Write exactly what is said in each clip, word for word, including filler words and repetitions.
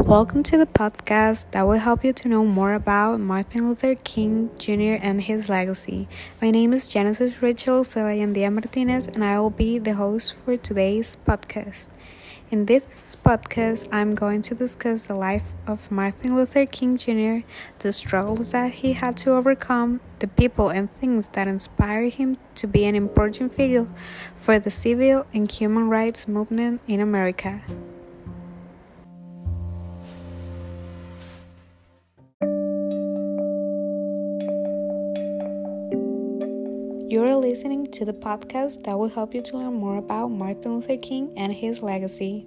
Welcome to the podcast that will help you to know more about Martin Luther King Junior and his legacy. My name is Genesis Rachel Zelaya Martinez, and I will be the host for today's podcast. In this podcast, I'm going to discuss the life of Martin Luther King Junior, the struggles that he had to overcome, the people and things that inspired him to be an important figure for the civil and human rights movement in America. You are listening to the podcast that will help you to learn more about Martin Luther King and his legacy.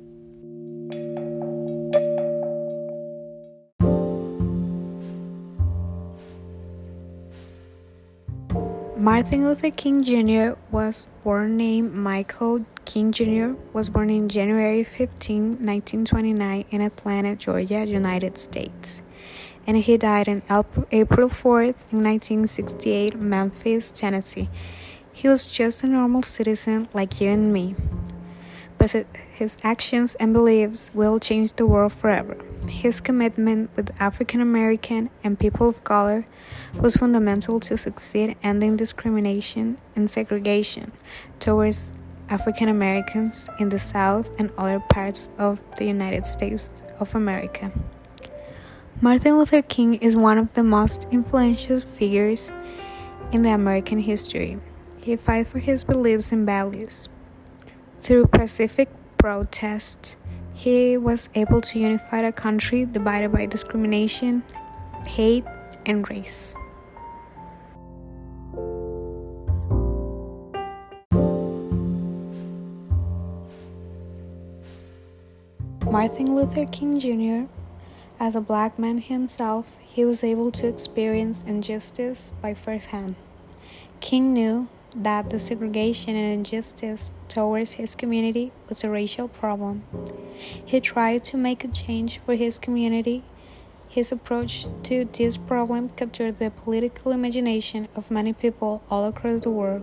Martin Luther King Junior was born named Michael King Junior was born in January fifteenth, nineteen twenty-nine in Atlanta, Georgia, United States. And he died on April fourth, in nineteen sixty-eight, Memphis, Tennessee. He was just a normal citizen like you and me. But his actions and beliefs will change the world forever. His commitment with African American and people of color was fundamental to succeed ending discrimination and segregation towards African Americans in the South and other parts of the United States of America. Martin Luther King is one of the most influential figures in the American history. He fought for his beliefs and values. Through pacific protests, he was able to unify a country divided by discrimination, hate, and race. Martin Luther King Junior As a black man himself, he was able to experience injustice by firsthand. King knew that the segregation and injustice towards his community was a racial problem. He tried to make a change for his community. His approach to this problem captured the political imagination of many people all across the world.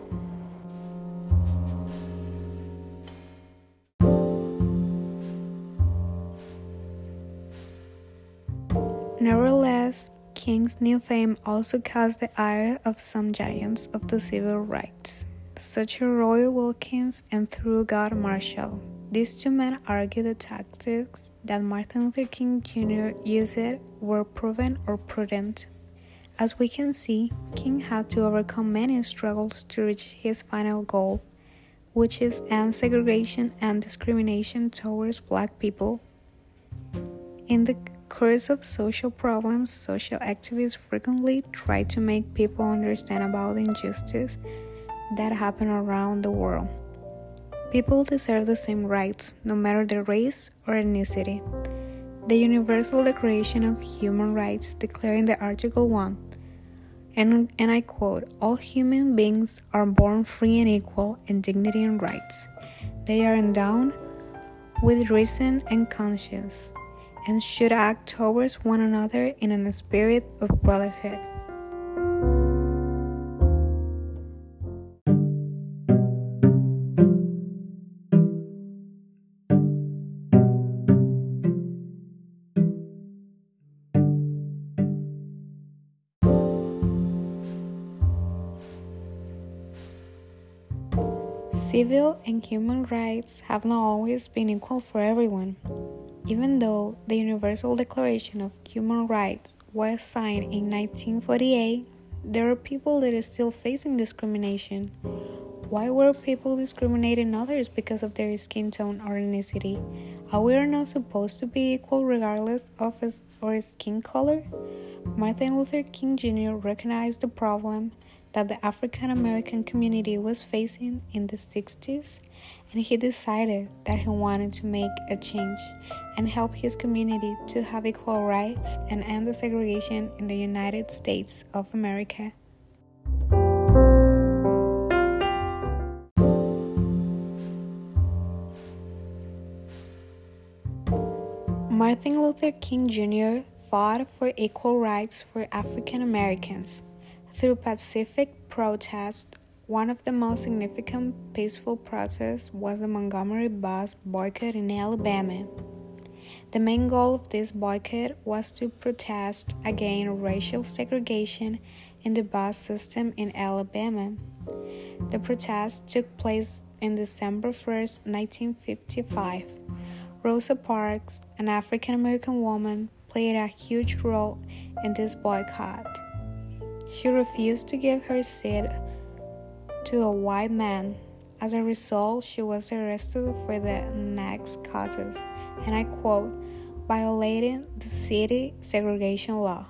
Nevertheless, King's new fame also caused the ire of some giants of the civil rights, such as Roy Wilkins and Thurgood Marshall. These two men argued the tactics that Martin Luther King Junior used were proven or prudent. As we can see, King had to overcome many struggles to reach his final goal, which is end segregation and discrimination towards black people. In the course of social problems, social activists frequently try to make people understand about the injustice that happen around the world. People deserve the same rights, no matter their race or ethnicity. The Universal Declaration of Human Rights declaring the Article one, and, and I quote, "All human beings are born free and equal in dignity and rights. They are endowed with reason and conscience, and should act towards one another in a spirit of brotherhood." Civil and human rights have not always been equal for everyone. Even though the Universal Declaration of Human Rights was signed in nineteen forty-eight, there are people that are still facing discrimination. Why were people discriminating others because of their skin tone or ethnicity? Are we not supposed to be equal regardless of his or skin color? Martin Luther King Junior recognized the problem that the African American community was facing in the sixties, and he decided that he wanted to make a change and help his community to have equal rights and end the segregation in the United States of America. Martin Luther King Junior fought for equal rights for African Americans. Through pacific protest, one of the most significant peaceful protests was the Montgomery bus boycott in Alabama. The main goal of this boycott was to protest against racial segregation in the bus system in Alabama. The protest took place on December first, nineteen fifty-five. Rosa Parks, an African-American woman, played a huge role in this boycott. She refused to give her seat to a white man. As a result, she was arrested for the next causes, and I quote, violating the city segregation law.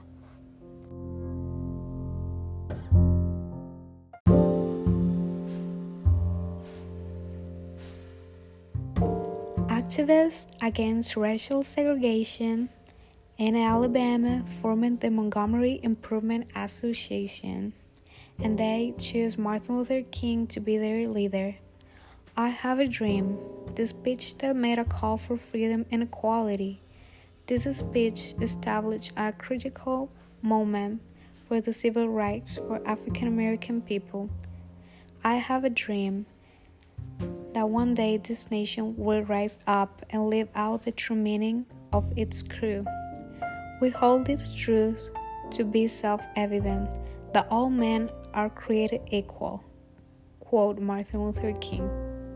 Activists against racial segregation in Alabama formed the Montgomery Improvement Association, and they chose Martin Luther King to be their leader. I have a dream, the speech that made a call for freedom and equality. This speech established a critical moment for the civil rights for African American people. I have a dream that one day this nation will rise up and live out the true meaning of its creed. We hold this truth to be self-evident, that all men are created equal. Quote Martin Luther King.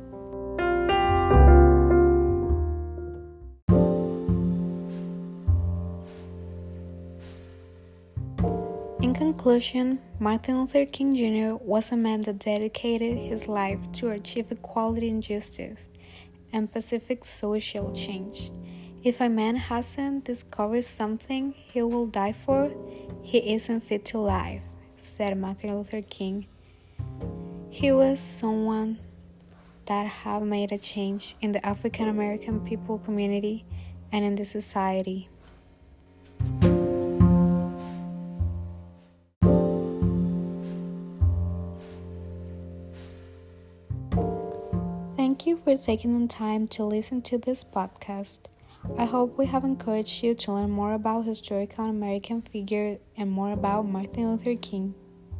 In conclusion, Martin Luther King Junior was a man that dedicated his life to achieve equality and justice and pacific social change. If a man hasn't discovered something he will die for, he isn't fit to live, said Martin Luther King. He was someone that have made a change in the African American people community and in the society. Thank you for taking the time to listen to this podcast. I hope we have encouraged you to learn more about historical American figure and more about Martin Luther King.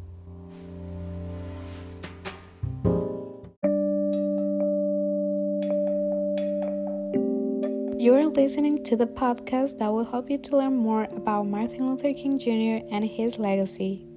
You are listening to the podcast that will help you to learn more about Martin Luther King Junior and his legacy.